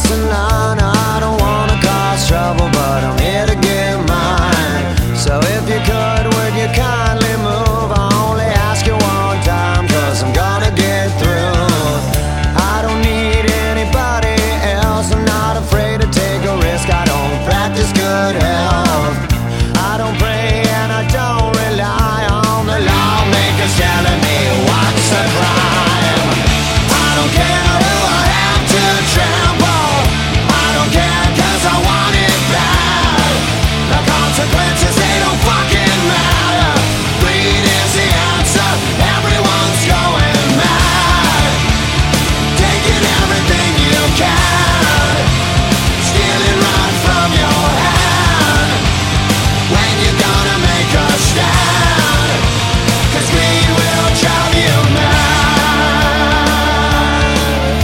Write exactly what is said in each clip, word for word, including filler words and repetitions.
next in line. I don't wanna cause trouble, but I'm here to get mine. So if you could, would you kindly move? I only ask you one time, cause I'm gonna get through. I don't need anybody else. I'm not afraid to take a risk. I don't practice good health. I don't pray and I don't rely on the lawmakers telling me what's the crime. I don't care who I have to trample. I don't care cause I want it bad. The consequences, they don't fucking matter. Greed is the answer, everyone's going mad. Taking everything you can, stealing right from your hand. When you gonna make a stand? Cause greed will drive you mad.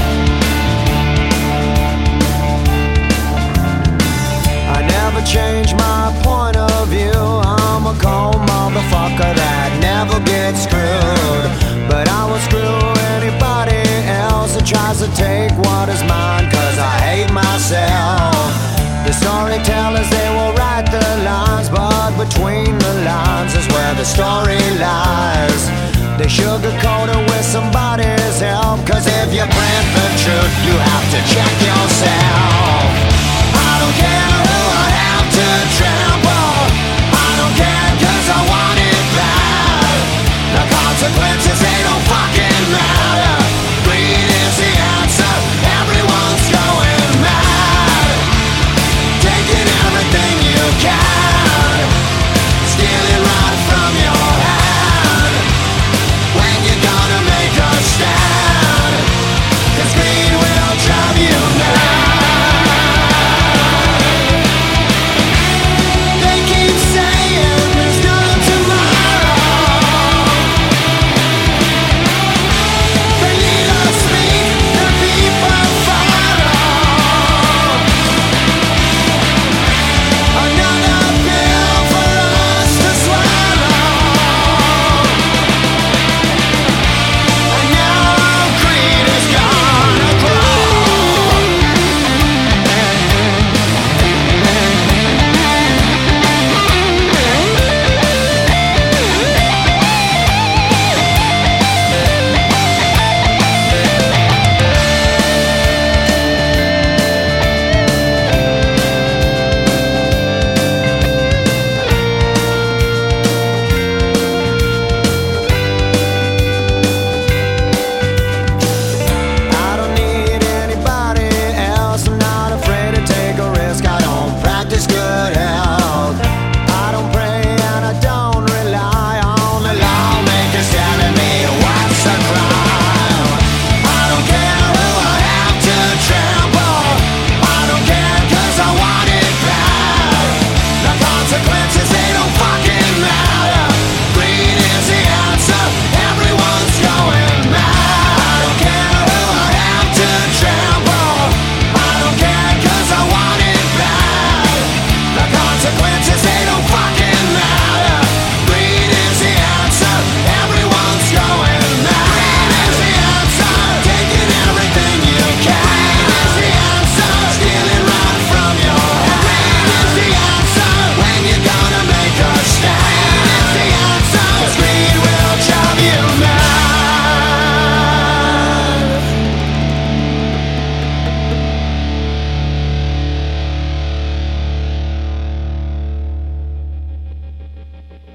I never change my point of view. I'm a cold motherfucker that never gets screwed. But I will screw anybody else that tries to take what is mine, cause I hate myself. The storytellers, they will write the lines, but between the lines is where the story lies. They sugarcoat it with somebody's help, cause if you print the truth, you have to check yourself.